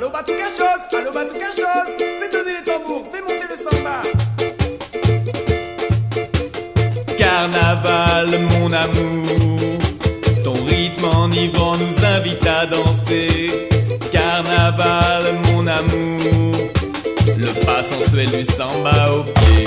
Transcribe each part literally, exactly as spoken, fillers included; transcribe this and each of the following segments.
Allô Batuka chose, allô Batuka chose, fais donner les tambours, fais monter le samba. Carnaval, mon amour, ton rythme enivrant nous invite à danser. Carnaval, mon amour, le pas sensuel du samba au pied.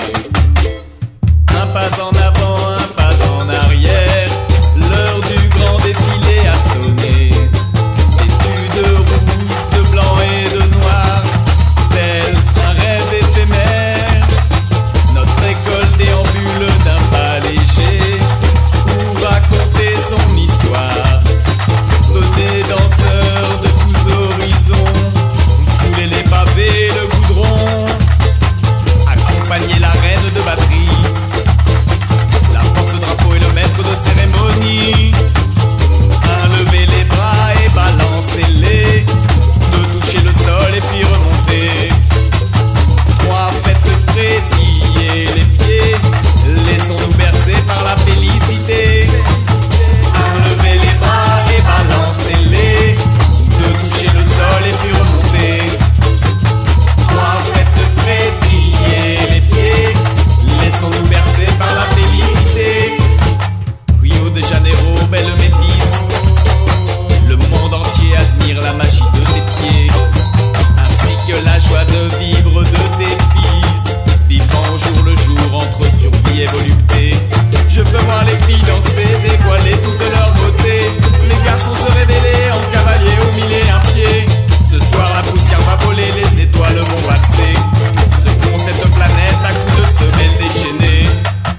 Un pas en avant, un pas en arrière, l'heure du grand défilé a sonné. Vêtus de rouge, de blanc et de noir, tel un rêve éphémère, notre école déambule d'un pas léger pour raconter son histoire. Donner danseurs de tous horizons, fouler les pavés, le goudron, accompagner la reine de batterie, la porte-drapeau et le maître de cérémonie. Lever les bras et balancer-les, de toucher le sol et puis remonter. Trois faites frétiller les pieds, laissons-nous bercer par la félicité. Lever les bras et balancer-les, de toucher le sol et puis remonter. Trois faites frétiller les pieds, laissons-nous bercer par la félicité. Rio de Janeiro, belle métisse, le monde entier admire la magie de tes pieds, ainsi que la joie de vivre de tes fils, vivant au jour le jour entre survie et volupté. Je veux voir les filles danser, dévoiler toute leur beauté, les garçons se révéler en cavalier au mille et un pieds. Ce soir la poussière va voler, les étoiles vont valser, secouons cette planète à coups de semelles déchaînées.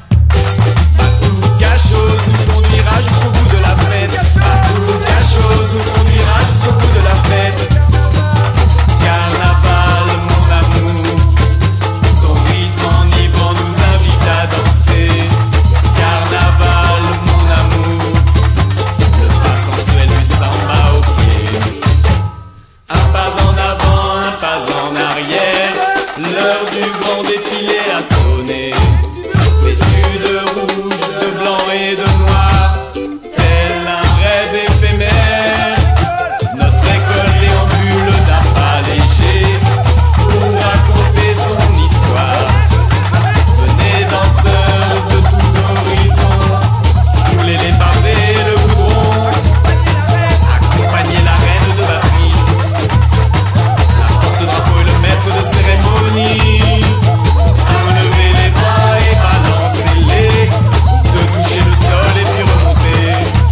Batuka chose nous conduira jusqu'au bout de la fête. Batuka chose nous conduira jusqu'au bout de la fête. Carnaval, mon amour, ton rythme enivrant nous invite à danser. Carnaval, mon amour, le pas sensuel du samba au pied. Un pas en avant, un pas en arrière, l'heure du grand défilé a sonné. Vêtus de rouge, de blanc et de noir, tel un rêve éphémère, notre école déambule d'un pas léger pour raconter son histoire. Venez danseurs de tous horizons, fouler les pavés, le goudron, accompagner la reine de batterie, la porte-drapeau et le maître de cérémonie. Lever les bras et balancer-les, de toucher le sol et puis remonter.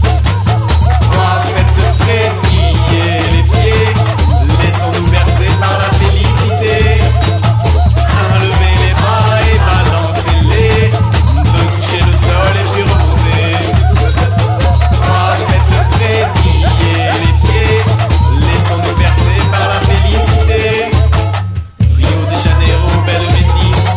Trois faites frétiller les pieds, laissons-nous bercer par la félicité. Lever les bras et balancer-les, de toucher le sol et puis remonter. Trois faites frétiller les pieds, laissons-nous bercer par la félicité. Rio de Janeiro, belle métisse,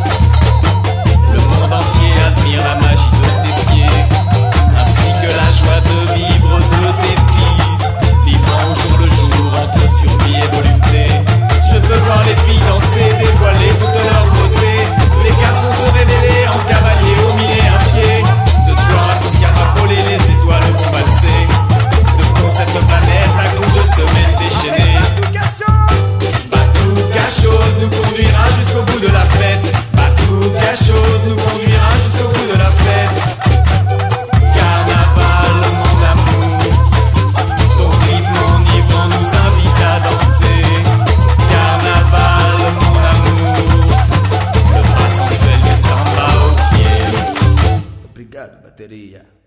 le monde entier admire la magie de tes pieds, ainsi que la joie de vivre de tes fils, vivant au jour le jour entre survie et volupté. Je veux voir les filles danser, dévoiler toute leur beauté, les garçons se révéler en cavalier au mille et un pieds. Ce soir la poussière va voler, les étoiles vont valser, secouons cette planète à coups de semelles déchaînées. Batuka chose nous conduira jusqu'au bout de la fête. Batuka chose nous conduira jusqu'au bout de la fête. Carnaval, mon amour, ton rythme enivrant nous invite à danser. Carnaval, mon amour, le pas sensuel du samba au pied. Obrigado, bateria.